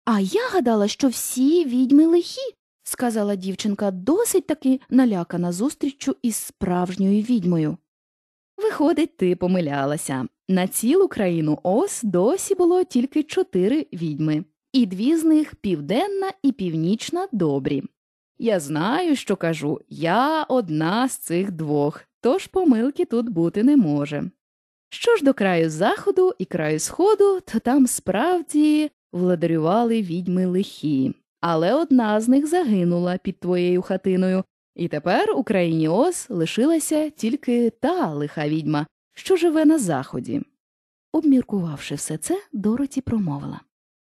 А я гадала, що всі відьми лихі, сказала дівчинка, досить таки налякана зустріччю із справжньою відьмою. Виходить, ти помилялася. На цілу країну Оз досі було тільки 4 відьми. І 2 з них, Південна і Північна, добрі. Я знаю, що кажу, я одна з цих 2, тож помилки тут бути не може. Що ж до краю заходу і краю сходу, то там справді владарювали відьми лихі. Але одна з них загинула під твоєю хатиною, і тепер у країні Оз лишилася тільки та лиха відьма, що живе на заході. Обміркувавши все це, Дороті промовила.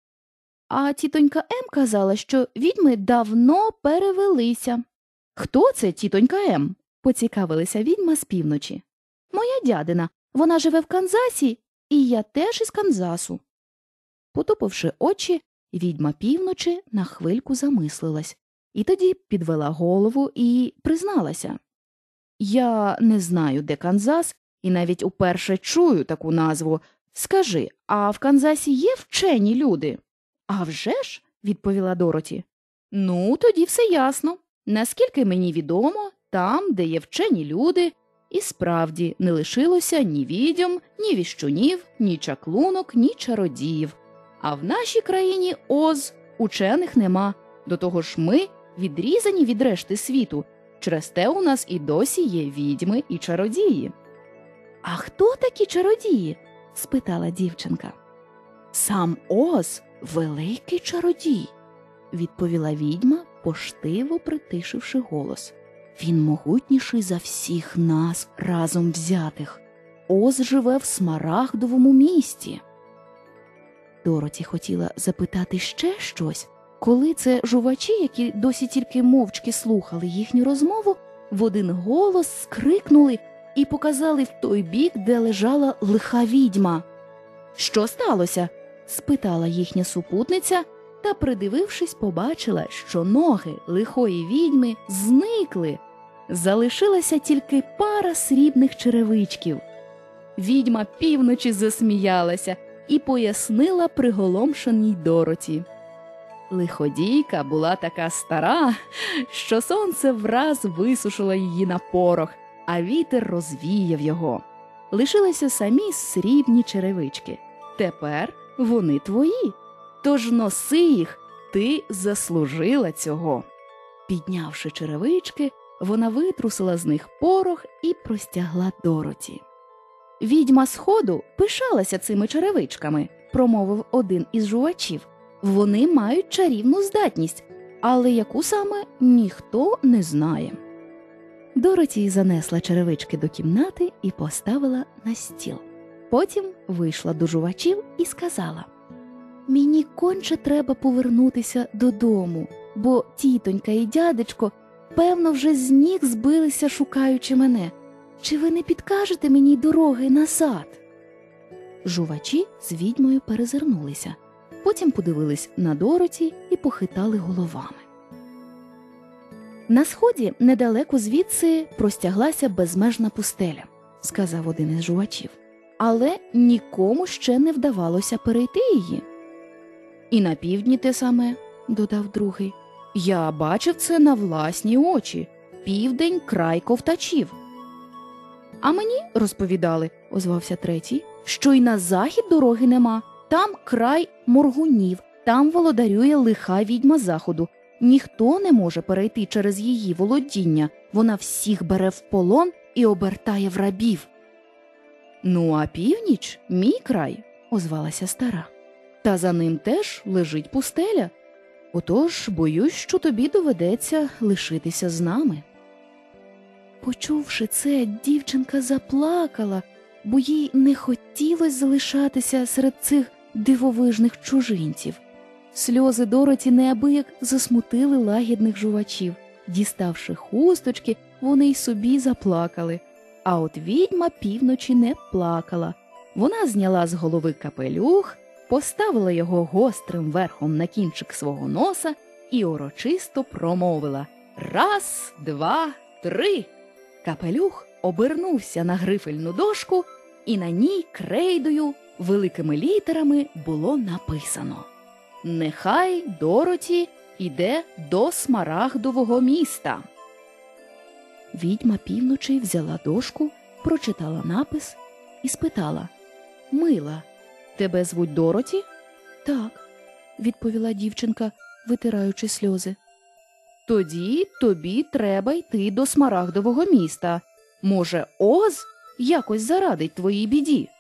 А тітонька Ем казала, що відьми давно перевелися. Хто це тітонька Ем? Поцікавилася відьма з півночі. Моя дядина. Вона живе в Канзасі, і я теж із Канзасу. Потупивши очі, відьма півночі на хвильку замислилась, і тоді підвела голову і призналася. Я не знаю, де Канзас, і навіть уперше чую таку назву. Скажи, а в Канзасі є вчені люди? А вже ж, відповіла Дороті. Ну, тоді все ясно. Наскільки мені відомо, там, де є вчені люди, і справді не лишилося ні відьом, ні віщунів, ні чаклунок, ні чародіїв. А в нашій країні Оз учених нема. До того ж ми відрізані від решти світу. Через те у нас і досі є відьми і чародії. А хто такі чародії? Спитала дівчинка. Сам Оз – великий чародій, відповіла відьма, поштиво притишивши голос. Він могутніший за всіх нас разом взятих. Оз живе в Смарагдовому місті. Дороті хотіла запитати ще щось, коли це жувачі, які досі тільки мовчки слухали їхню розмову, в один голос скрикнули і показали в той бік, де лежала лиха відьма. «Що сталося?» – спитала їхня супутниця, та, придивившись, побачила, що ноги лихої відьми зникли. Залишилася тільки пара срібних черевичків. Відьма півночі засміялася і пояснила приголомшеній Дороті. Лиходійка була така стара, що сонце враз висушило її на порох, а вітер розвіяв його. Лишилися самі срібні черевички. Тепер вони твої, тож носи їх, ти заслужила цього. Піднявши черевички, вона витрусила з них порох і простягла Дороті. «Відьма Сходу пишалася цими черевичками», – промовив один із жувачів. «Вони мають чарівну здатність, але яку саме – ніхто не знає». Дороті занесла черевички до кімнати і поставила на стіл. Потім вийшла до жувачів і сказала: «Мені конче треба повернутися додому, бо тітонька і дядечко, певно, вже з ніг збилися, шукаючи мене. Чи ви не підкажете мені дороги назад?» Жувачі з відьмою перезирнулися, потім подивились на Дороті і похитали головами. «На сході, недалеко звідси, простяглася безмежна пустеля», – сказав один із жувачів. «Але нікому ще не вдавалося перейти її». «І на півдні те саме», – додав другий. «Я бачив це на власні очі. Південь – край ковтачів». «А мені розповідали», – озвався третій, – «що й на захід дороги нема. Там край моргунів, там володарює лиха відьма заходу. Ніхто не може перейти через її володіння. Вона всіх бере в полон і обертає в рабів». «Ну, а північ – мій край», – озвалася стара. «Та за ним теж лежить пустеля. Отож, боюсь, що тобі доведеться лишитися з нами». Почувши це, дівчинка заплакала, бо їй не хотілося залишатися серед цих дивовижних чужинців. Сльози Дороті неабияк засмутили лагідних жувачів. Діставши хусточки, вони й собі заплакали. А от відьма півночі не плакала. Вона зняла з голови капелюх, поставила його гострим верхом на кінчик свого носа і урочисто промовила: «Раз, два, три!» Капелюх обернувся на грифельну дошку, і на ній крейдою великими літерами було написано: Нехай Дороті іде до Смарагдового міста. Відьма півночі взяла дошку, прочитала напис і спитала: «Мила, тебе звуть Дороті?» «Так», – відповіла дівчинка, витираючи сльози. «Тоді тобі треба йти до Смарагдового міста. Може, Оз якось зарадить твоїй біді?»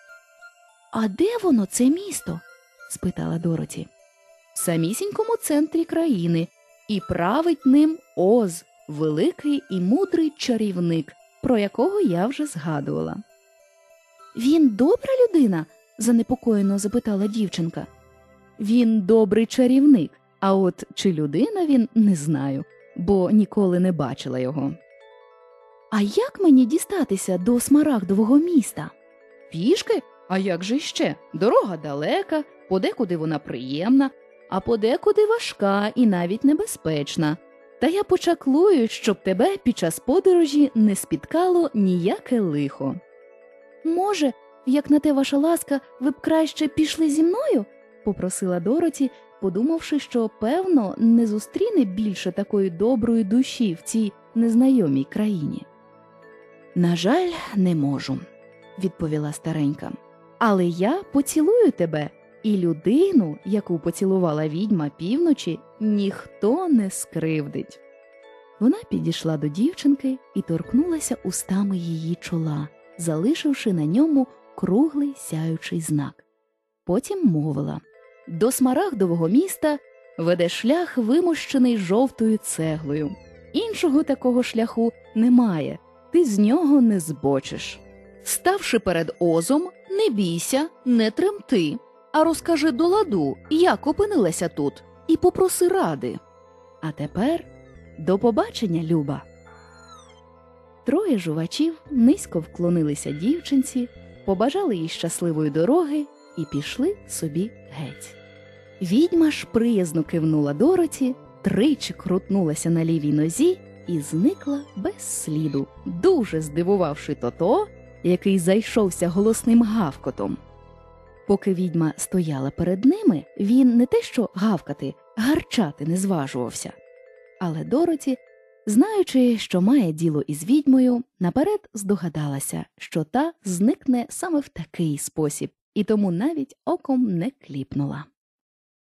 «А де воно, це місто?» – спитала Дороті. «В самісінькому центрі країни, і править ним Оз, великий і мудрий чарівник, про якого я вже згадувала». «Він добра людина?» – занепокоєно запитала дівчинка. «Він добрий чарівник, а от чи людина він – не знаю, бо ніколи не бачила його». «А як мені дістатися до Смарагдового міста?» «Пішки? А як же іще? Дорога далека, подекуди вона приємна, а подекуди важка і навіть небезпечна. Та я почаклую, щоб тебе під час подорожі не спіткало ніяке лихо». «Може, як на те ваша ласка, ви б краще пішли зі мною?» – попросила Дороті, подумавши, що, певно, не зустріне більше такої доброї душі в цій незнайомій країні. «На жаль, не можу», – відповіла старенька. «Але я поцілую тебе, і людину, яку поцілувала відьма півночі, ніхто не скривдить». Вона підійшла до дівчинки і торкнулася устами її чола, залишивши на ньому круглий сяючий знак. Потім мовила: «До Смарагдового міста веде шлях, вимощений жовтою цеглою. Іншого такого шляху немає, ти з нього не збочиш. Ставши перед Озом, не бійся, не тремти, а розкажи до ладу, як опинилася тут, і попроси ради. А тепер до побачення, Люба». Троє жувачів низько вклонилися дівчинці, побажали їй щасливої дороги і пішли собі геть. Відьма ж приязно кивнула Дороті, тричі крутнулася на лівій нозі і зникла без сліду, дуже здивувавши Тото, який зайшовся голосним гавкотом. Поки відьма стояла перед ними, він не те що гавкати, гарчати не зважувався. Але Дороті, знаючи, що має діло із відьмою, наперед здогадалася, що та зникне саме в такий спосіб, і тому навіть оком не кліпнула.